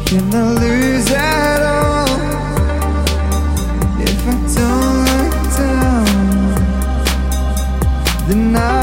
Gonna lose it all if I don't let down. Then I